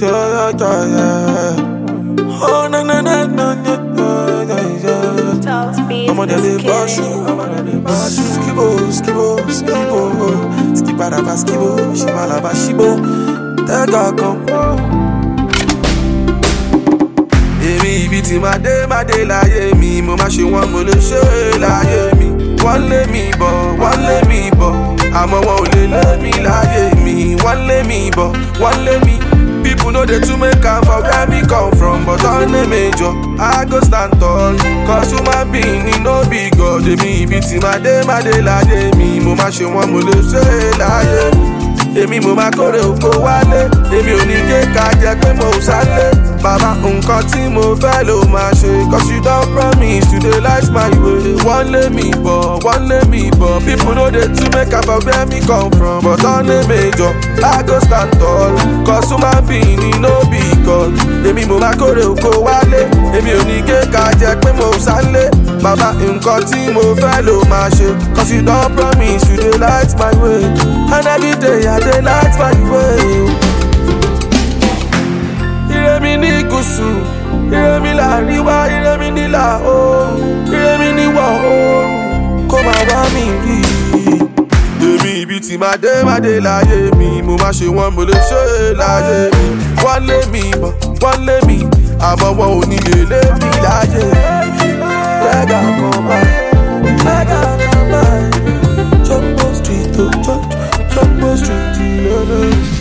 yeah. Oh, no, no, no, no, no, no, yeah. I'm on the boss, skibo, skibaraba, skibo, shibalaba, shibo, tega come. Èmi ibi tí máa dé láyé mi, mo máa ṣe wọ́n mo lè ṣe láyé mi. Wọ́n lé mi bọ̀, àmọ́ wọn ò lè lé mi láyé mi. Wọ́n lé mi bọ̀, wọ́n lé mi. People know they too make am for where me come from, but on a major, I go stand tall. Cause human being ni no be God. Èmi ibi tí máa dé láyé mi, mo máa ṣe wọ́n mo lè ṣe láyé mi. Èmi mo máa kórè oko wálé, èmi ò ní gé ká jẹ pé mo sálé. Bàbá nǹkan tí mo fẹ́ ló máa ṣe, cause you don promise to dey light my way. Wọ́n lé mi bọ̀, people no dey too make am for where me come from, but on a major, I go stand tall. Cause human being ni no be God. Èmi mo máa kórè oko wálé, èmi ò ní gé ká jẹ pé mo sálé. Bàbá nǹkan tí mo fẹ́ ló máa ṣe, cause you don promise to dey light my way. And every day I dey light my way. Ire mi ní gúúsù, ire mi láríwá, ire mi nílà oòrùn, ire mi níwọ̀ oòrùn, kó máa bá mi rí. Èmi ibi tí máa dé láyé mi, mo máa ṣe wọ́n mo lè ṣe láyé mi. Wọ́n lé mi, àmọ́ wọn ò ní lè lé mi láyé mi. Lẹ́gà kan báyìí, Jumbo Street, Jumbo Street,